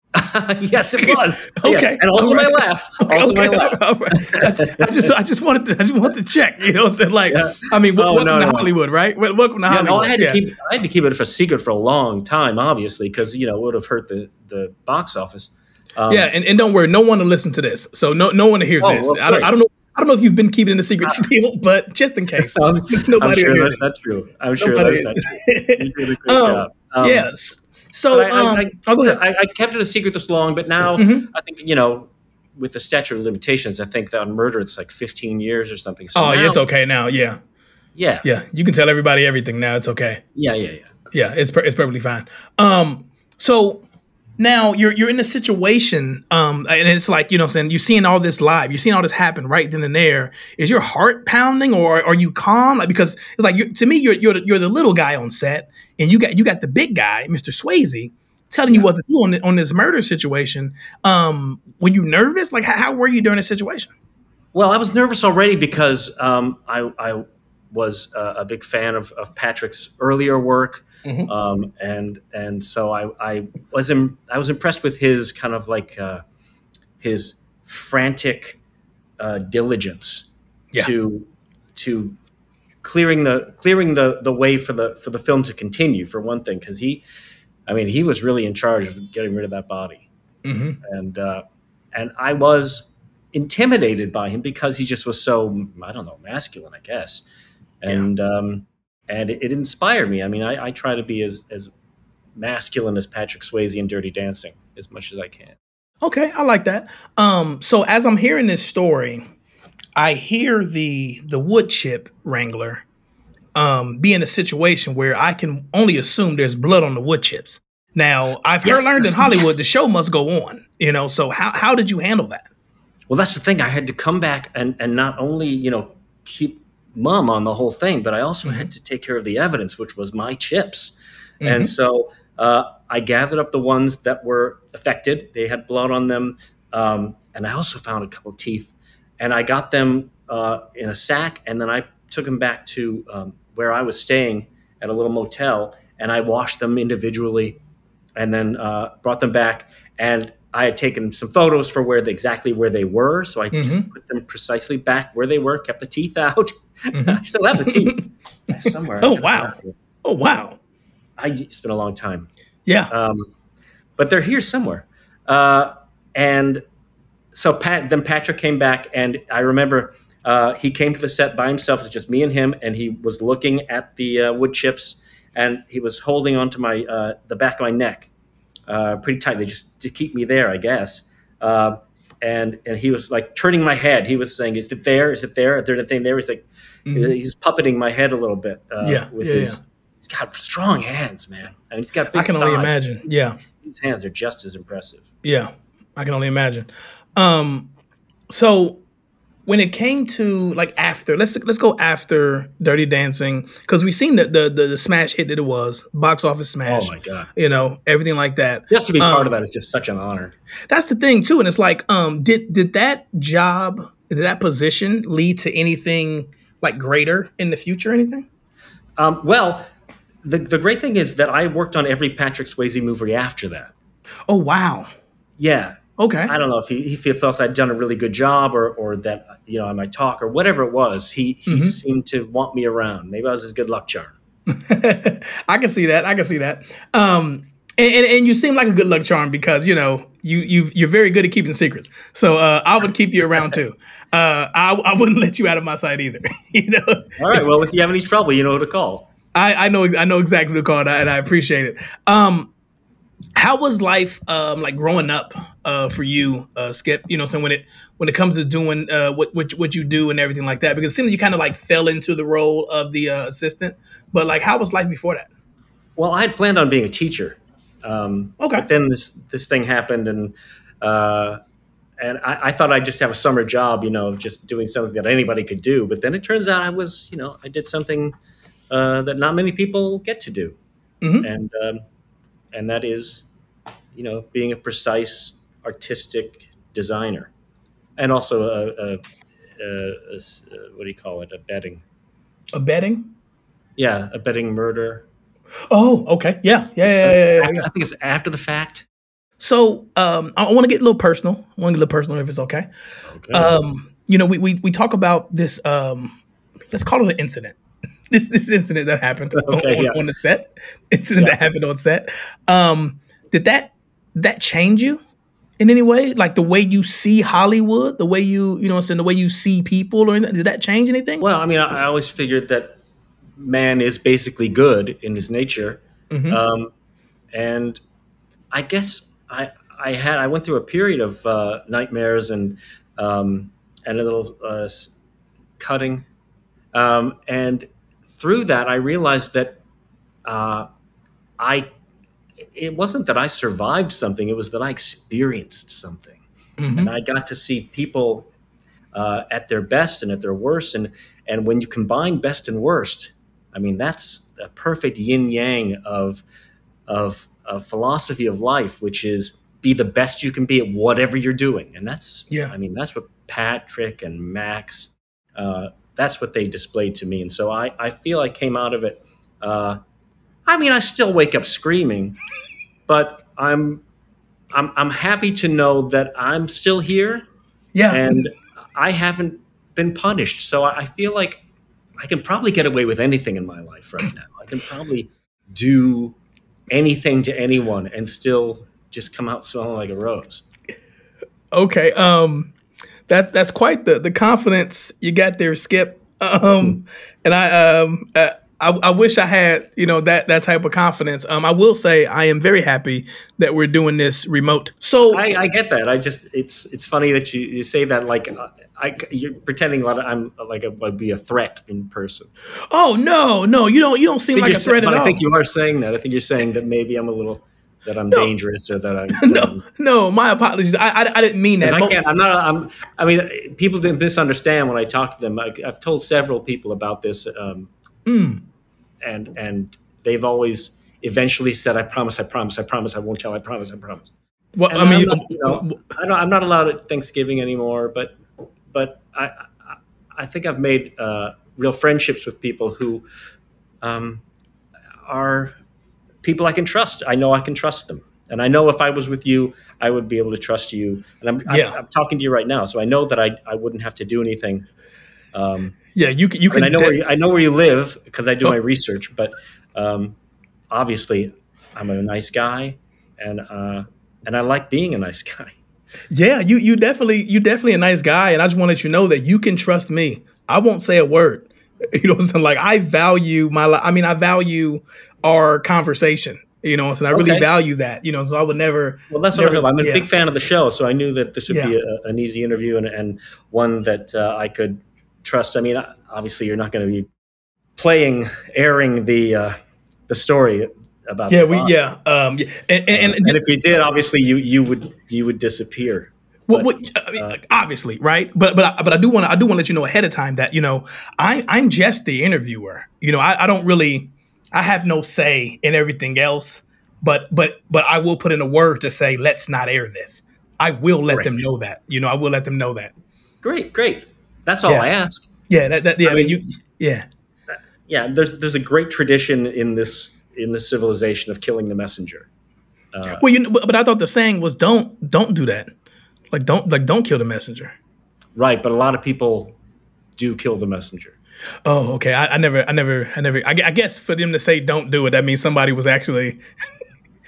yes, it was. Okay, Yes. And also all right. my last. Also Okay, my last. all right. I, I just, I just wanted, to, I just wanted to check. You know, what I'm saying? Like, Yeah. I mean, Oh, welcome no, to no. Hollywood, right? Wel- Welcome to Yeah, Hollywood. no, I had to yeah. keep I had to keep it a secret for a long time, obviously, because you know it would have hurt the, the box office. Um, yeah, and, and don't worry, no one to listen to this, so no, no one to hear Oh, this. well, I don't, great. I don't know, I don't know if you've been keeping it a secret still, but just in case, I'm, nobody I'm will sure hear that's this. not true. I'm sure Nobody that's will not hear true. You did a great Um, job. Um, yes. So, but I, um, I, I, oh, go ahead. I, I kept it a secret this long, but now Mhm. I think you know, with the statute of limitations, I think that on murder it's like fifteen years or something. So Oh, yeah, now- it's okay now. Yeah, yeah, yeah, you can tell everybody everything now. It's okay. yeah, yeah, yeah. Yeah, it's per- it's perfectly fine. Um, so now you're you're in a situation, um, and it's like you know, what I'm saying you're seeing all this live, you're seeing all this happen right then and there. Is your heart pounding, or are you calm? Like because it's like you to me, you're you're the, you're the little guy on set, and you got you got the big guy, Mister Swayze, telling you what to do on the, on this murder situation. Um, were you nervous? Like how, how were you during this situation? Well, I was nervous already because um, I, I was uh, a big fan of, of Patrick's earlier work, Mhm. um, and and so I, I was Im- I was impressed with his kind of like uh, his frantic uh, diligence Yeah. to to clearing the clearing the, the way for the for the film to continue, for one thing, because he, I mean, he was really in charge of getting rid of that body, hmm and uh, and I was intimidated by him because he just was so, I don't know, masculine, I guess. And um, and it, it inspired me. I mean, I, I try to be as, as masculine as Patrick Swayze in Dirty Dancing as much as I can. Okay, I like that. Um, so as I'm hearing this story, I hear the the wood chip wrangler um, be in a situation where I can only assume there's blood on the wood chips. Now, I've heard Yes, learned in yes, Hollywood yes. the show must go on. You know, so how how did you handle that? Well, that's the thing. I had to come back and, and not only, you know, keep mum on the whole thing, but I also had to take care of the evidence, which was my chips. Mhm. And so uh, I gathered up the ones that were affected. They had blood on them. Um, and I also found a couple of teeth. And I got them uh, in a sack, and then I took them back to um, where I was staying at a little motel, and I washed them individually and then uh, brought them back. And I had taken some photos for where the, exactly where they were. So I just Mhm. put them precisely back where they were, kept the teeth out. Mhm. I still have the teeth somewhere. Oh, wow. Oh wow, I, it's been a long time. yeah, Um, but they're here somewhere. Uh, and so Pat, then Patrick came back, and I remember uh, he came to the set by himself. It was just me and him, and he was looking at the uh, wood chips, and he was holding onto my uh, the back of my neck uh, pretty tightly, just to keep me there, I guess. Uh, and and he was like turning my head. He was saying, "Is it there? Is it there? Is there anything there?" He's like, Mhm. he's puppeting my head a little bit. Uh, Yeah, with yeah, his. yeah. He's got strong hands, man. I mean, he's got big I can only thighs. imagine. Yeah, His hands are just as impressive. yeah, I can only imagine. Um, so when it came to like after, let's let's go after Dirty Dancing because we've seen the, the the the smash hit that it was, box office smash. Oh my god! You know, everything like that. Just to be part Um, of that is just such an honor. That's the thing too, and it's like, um, did did that job, did that position lead to anything like greater in the future? Anything? Um, well, the the great thing is that I worked on every Patrick Swayze movie after that. Oh wow. Yeah, Okay. I don't know if he, if he felt I'd done a really good job, or or that you know I might talk or whatever it was. He he Mhm. seemed to want me around. Maybe I was his good luck charm. I can see that. I can see that. Um, And, and and you seem like a good luck charm because you know you you you're very good at keeping secrets. So uh, I would keep you around too. Uh, I I wouldn't let you out of my sight either. you know. All right. Well, if you have any trouble, you know who to call. I, I know I know exactly who to call, and I, and I appreciate it. Um, how was life um, like growing up uh, for you, uh, Skip? You know, so when it when it comes to doing uh, what, what what you do and everything like that, because it seems like you kind of like fell into the role of the uh, assistant. But like, how was life before that? Well, I had planned on being a teacher. Um, Okay. But then this this thing happened, and uh, and I, I thought I'd just have a summer job, you know, of just doing something that anybody could do. But then it turns out I was, you know, I did something uh, that not many people get to do, Mhm. and um, and that is, you know, being a precise artistic designer, and also a, a, a, a s- uh, what do you call it? A betting, Abetting? yeah, a betting murder. Oh, okay. Yeah, yeah, yeah, yeah, yeah, After, yeah. I think it's after the fact. So um, I want to get a little personal. I want to get a little personal if it's okay. Okay. Um, you know, we, we we talk about this. Um, let's call it an incident. This this incident that happened Okay, on, yeah. on the set. Incident Yeah. that happened on set. Um, did that that change you in any way? Like the way you see Hollywood, the way you you know, what I'm saying, the way you see people, or anything? Did that change anything? Well, I mean, I, I always figured that man is basically good in his nature, Mhm. um, and I guess I I had I went through a period of uh, nightmares and um, and a little uh, s- cutting, um, and through that I realized that uh, I it wasn't that I survived something; it was that I experienced something, and Mhm. I got to see people uh, at their best and at their worst. And and when you combine best and worst, I mean that's a perfect yin yang of of a philosophy of life, which is be the best you can be at whatever you're doing. And that's Yeah. I mean that's what Patrick and Max uh, that's what they displayed to me. And so I I feel I came out of it. Uh, I mean I still wake up screaming, but I'm I'm I'm happy to know that I'm still here Yeah. and I haven't been punished. So I I feel like I can probably get away with anything in my life right now. I can probably do anything to anyone and still just come out smelling like a rose. Okay. Um, that's that's quite the the confidence you got there, Skip. Um, and I um uh, I, I wish I had you know that that type of confidence. Um, I will say I am very happy that we're doing this remote. So I, I get that. I just it's it's funny that you, you say that like uh, I you're pretending like I'm like a, would be a threat in person. oh no no you don't you don't I seem think like you're a sa- threat at but I all. think you are saying that. I think you're saying that maybe I'm a little that I'm No. dangerous or that I'm that no I'm no my apologies. I I, I didn't mean because that. I Mo- can't. I'm not. I'm. I mean, people didn't misunderstand when I talked to them. I, I've told several people about this, um, Mm, and and they've always eventually said, "I promise, I promise, I promise, I won't tell, I promise, I promise." well, And I I'm mean, not. You uh, know, I don't, I'm not allowed at Thanksgiving anymore. But but I I, I think I've made uh, real friendships with people who um, are people I can trust. I know I can trust them. And I know if I was with you, I would be able to trust you. And I'm, yeah I'm, I'm talking to you right now, so I know that I, I wouldn't have to do anything. Um, yeah you can you I mean, I can. know de- where you, I know where you live because I do my Oh. research. But um, obviously, I'm a nice guy, and uh, and I like being a nice guy. Yeah, you you definitely you definitely a nice guy, and I just want to let you know that you can trust me. I won't say a word. You know what I'm saying? Like I value my li- I mean I value our conversation. You know what I'm saying? I really Okay. value that. You know, so I would never Well, that's what never I hope. I'm a yeah. big fan of the show, so I knew that this would Yeah. be a, an easy interview and, and one that uh, I could trust. I mean, obviously, you're not going to be playing, airing the uh, the story about Yeah, the we body. yeah. Um yeah. And and, Uh, and, and if you did, obviously, you you would you would disappear. What, But, what, I mean, uh, like, obviously, right? But but I, but I do want to I do want to let you know ahead of time that you know I I'm just the interviewer. You know I, I don't really I have no say in everything else. But but but I will put in a word to say let's not air this. I will let them Great. know that. You know I will let them know that. Great, great. That's all Yeah I ask. yeah that, that yeah I that mean, you yeah yeah. There's there's a great tradition in this in this civilization of killing the messenger. Uh, well you know, but, but I thought the saying was don't don't do that like don't like don't kill the messenger. right, but a lot of people do kill the messenger. Oh okay I, I never I never I never I, gu- I guess for them to say don't do it that means somebody was actually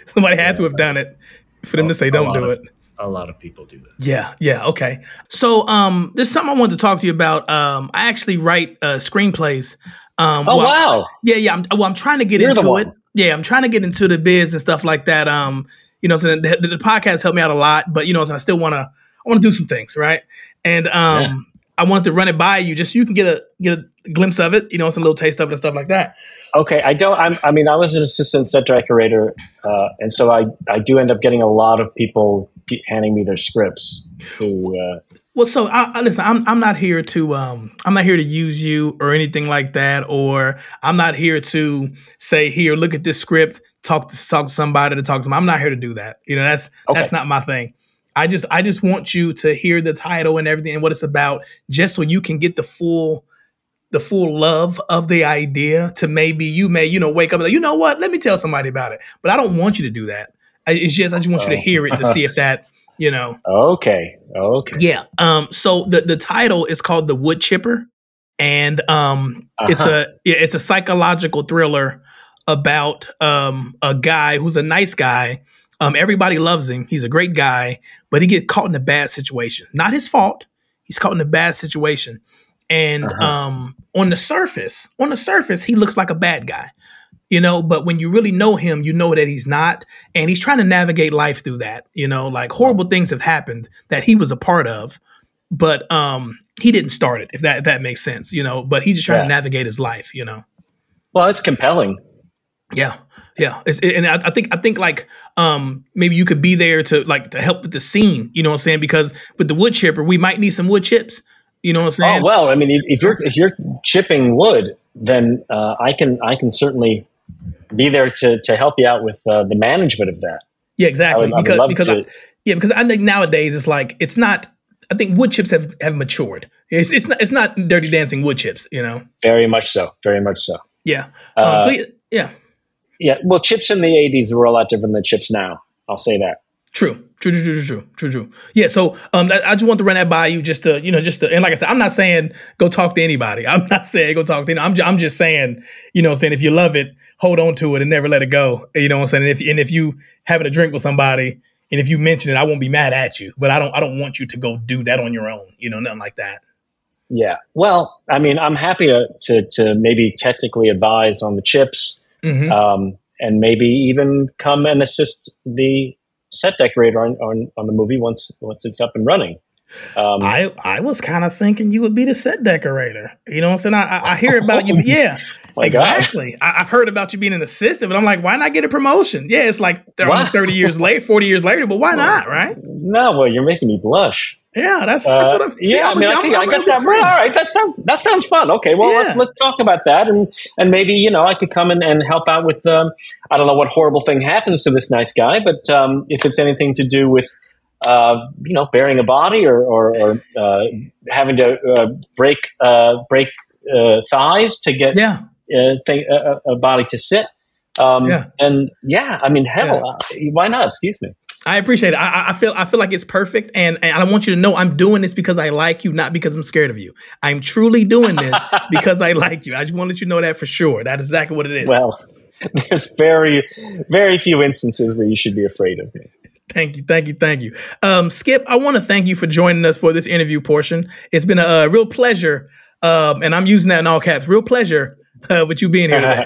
Somebody had to have done it for them to say, "Don't do of, it." A lot of people do that. Yeah, yeah, okay. So, um, there's something I wanted to talk to you about. Um, I actually write uh, screenplays. Um, Oh, well, wow. Yeah, yeah. I'm, well, I'm trying to get You're the into one. it. Yeah, I'm trying to get into the biz and stuff like that. Um, you know, so the, the, the podcast helped me out a lot, but you know, so I still want to, I want to do some things, right? And um, Yeah. I wanted to run it by you just so you can get a get a glimpse of it. You know, some little taste of it and stuff like that. Okay, I don't. I'm, I mean, I was an assistant set decorator, uh, and so I, I do end up getting a lot of people ge- handing me their scripts. To uh, Well, so I, I listen. I'm I'm not here to um I'm not here to use you or anything like that, or I'm not here to say, here, look at this script, talk to talk to somebody to talk to somebody. I'm not here to do that. You know, that's Okay. that's not my thing. I just I just want you to hear the title and everything and what it's about, just so you can get the full the full love of the idea. To maybe you may you know wake up and like, you know what, let me tell somebody about it. But I don't want you to do that. I- It's just I just want you to Oh. hear it to see if that you know. okay, okay, Yeah. Um. So the the title is called The Wood Chipper, and um, it's Uh-huh. a yeah, it's a psychological thriller about um a guy who's a nice guy. Um, everybody loves him. He's a great guy, but he get caught in a bad situation. Not his fault. He's caught in a bad situation, and Uh-huh. um, on the surface, on the surface, he looks like a bad guy. You know, but when you really know him, you know that he's not. And he's trying to navigate life through that. You know, like horrible things have happened that he was a part of, but um, he didn't start it, if that if that makes sense, you know, but he's just trying Yeah. to navigate his life, you know. Well, it's compelling. Yeah. Yeah. It's, and I, I think I think like um, maybe you could be there to like to help with the scene, you know what I'm saying? Because with the wood chipper, we might need some wood chips. You know what I'm saying? Oh well, I mean, if, if you're if you're chipping wood, then uh, I can I can certainly be there to to help you out with uh, the management of that. Yeah, exactly. I would- I would because love because to. I, yeah, because I think nowadays it's like it's not. I think wood chips have, have matured. It's it's not it's not Dirty Dancing wood chips. You know. Very much so. Very much so. Yeah. Um, Uh, so yeah, yeah. Yeah. Well, chips in the eighties were a lot different than chips now. I'll say that. True. True. True. True. True. True. True. Yeah. So um, I I just want to run that by you, just to you know, just to, and like I said, I'm not saying go talk to anybody. I'm not saying go talk to anybody. I'm just, I'm just saying, you know, what I'm saying if you love it, hold on to it and never let it go. You know what I'm saying? And if and if you having a drink with somebody, and if you mention it, I won't be mad at you. But I don't I don't want you to go do that on your own. You know, nothing like that. Yeah. Well, I mean, I'm happy to to, to maybe technically advise on the chips, Mm-hmm. um, and maybe even come and assist the set decorator on, on, on the movie once once it's up and running. Um, I I was kind of thinking you would be the set decorator. You know what I'm saying? I I, I hear about you. Yeah, My God. exactly. I, I've heard about you being an assistant, but I'm like, why not get a promotion? Yeah, it's like they're Wow. almost thirty years late, forty years later, but why not? Right? no, well, you're making me blush. Yeah, that's that's Uh, what I'm. See, yeah, I'm I mean, a- I, I'm- think, I'm I a guess good that, well, friend. all right. That sounds that sounds fun. Okay, well, let's Yeah. let's talk about that, and and maybe you know I could come in and help out with. Um, I don't know what horrible thing happens to this nice guy, but um, if it's anything to do with uh, you know burying a body or or, or uh, having to uh, break uh, break uh, thighs to get Yeah, uh, thing, a, a body to sit. Um, Yeah. And yeah, I mean, hell, uh, why not? Excuse me. I appreciate it. I, I- I feel I feel like it's perfect, and, and I want you to know I'm doing this because I like you, not because I'm scared of you. I'm truly doing this because I like you. I just want to let you know that for sure. That's exactly what it is. Well, there's very, very few instances where you should be afraid of me. Thank you, thank you, thank you. Um, Skip, I want to thank you for joining us for this interview portion. It's been a, uh real pleasure, um, and I'm using that in all caps. Real pleasure uh, with you being here today.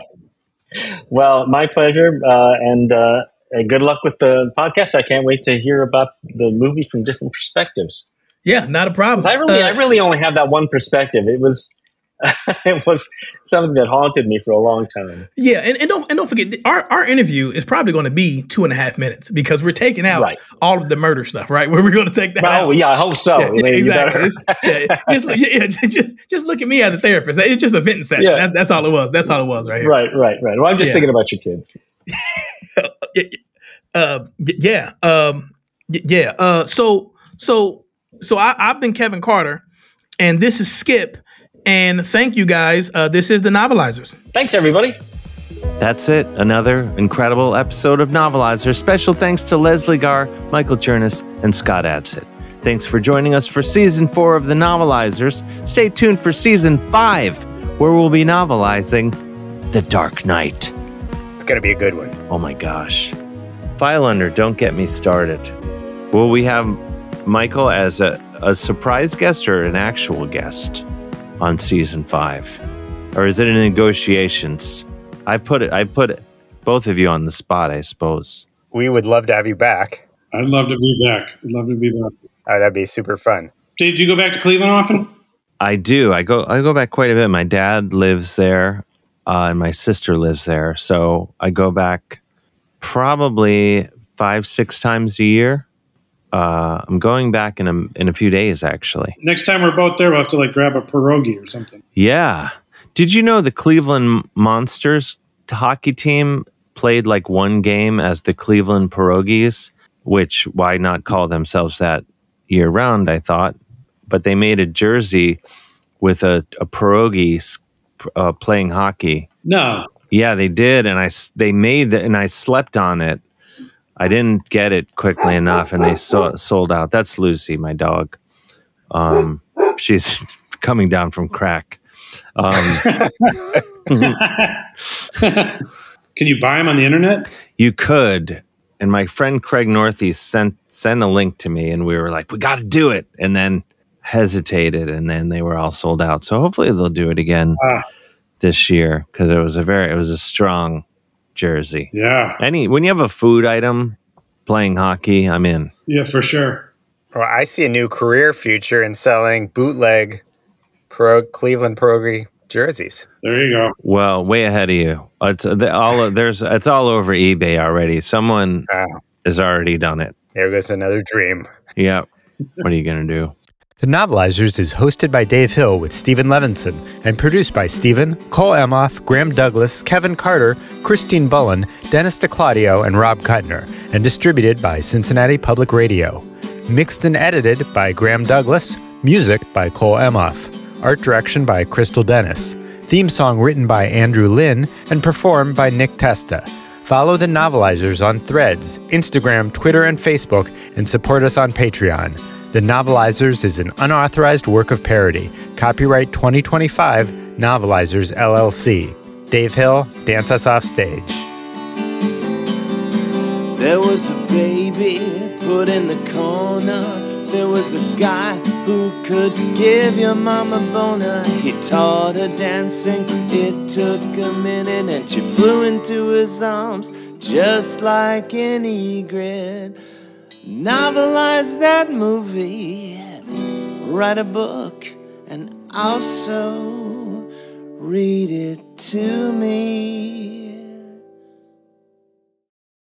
Well, my pleasure, uh, and uh, and good luck with the podcast. I can't wait to hear about the movie from different perspectives. Yeah, not a problem. I really, Uh, I really only have that one perspective. It was, it was something that haunted me for a long time. yeah, and, and don't and don't forget our, our interview is probably going to be two and a half minutes because we're taking out Right. all of the murder stuff, right? Where we're going to take that out. Oh, yeah, I hope so. Yeah, I mean, you exactly. better- It's- yeah, just, look- yeah, just just look at me as a therapist. It's just a venting session. Yeah. That, that's all it was. That's all it was, right here. Right, right, right. Well, I'm just Yeah. thinking about your kids. Uh, y- yeah, um, y- yeah. Uh, so, so, so I, I've been Kevin Carter, and this is Skip. And thank you guys. Uh, this is the Novelizers. Thanks, everybody. That's it. Another incredible episode of Novelizer. Special thanks to Leslie Garr, Michael Chernis, and Scott Adsit. Thanks for joining us for season four of the Novelizers. Stay tuned for season five, where we'll be novelizing The Dark Knight. It's going to be a good one. Oh my gosh. File Under, don't get me started. Will we have Michael as a, a surprise guest or an actual guest on season five? Or is it in negotiations? I put it I put it, both of you on the spot, I suppose. We would love to have you back. I'd love to be back. I'd love to be back. Uh, that'd be super fun. Did you go back to Cleveland often? I do. I go I go back quite a bit. My dad lives there, uh, and my sister lives there. So I go back probably five, six times a year. Uh, I'm going back in a, in a few days, actually. Next time we're both there, we'll have to like grab a pierogi or something. Yeah. Did you know the Cleveland Monsters hockey team played like one game as the Cleveland Pierogies, which why not call themselves that year round, I thought. But they made a jersey with a, a pierogi uh, playing hockey. No. Yeah, they did. And I, they made it and I slept on it. I didn't get it quickly enough and they so, sold out. That's Lucy, my dog. Um, she's coming down from crack. Um, Can you buy them on the internet? You could. And my friend Craig Northeast sent sent a link to me, and we were like, we got to do it. And then hesitated, and then they were all sold out. So hopefully they'll do it again ah. this year because it was a very it was a strong jersey. Yeah. Any when you have a food item playing hockey, I'm in. Yeah, for sure. Well, I see a new career future in selling bootleg Pro Cleveland Pierogi jerseys. There you go. Well, way ahead of you. It's all there's. It's all over eBay already. Someone uh, has already done it. There goes another dream. Yeah. What are you gonna do? The Novelizers is hosted by Dave Hill with Stephen Levinson and produced by Stephen, Cole Emhoff, Graham Douglas, Kevin Carter, Christine Bullen, Dennis DeClaudio, and Rob Kuttner, and distributed by Cincinnati Public Radio. Mixed and edited by Graham Douglas. Music by Cole Emhoff. Art direction by Crystal Dennis. Theme song written by Andrew Lynn and performed by Nick Testa. Follow the Novelizers on Threads, Instagram, Twitter, and Facebook, and support us on Patreon. The Novelizers is an unauthorized work of parody. Copyright twenty twenty-five, Novelizers, L L C. Dave Hill, dance us off stage. There was a baby put in the corner. There was a guy who could give your mama boner. He taught her dancing, it took a minute, and she flew into his arms just like an egret. Novelize that movie, write a book, and also read it to me.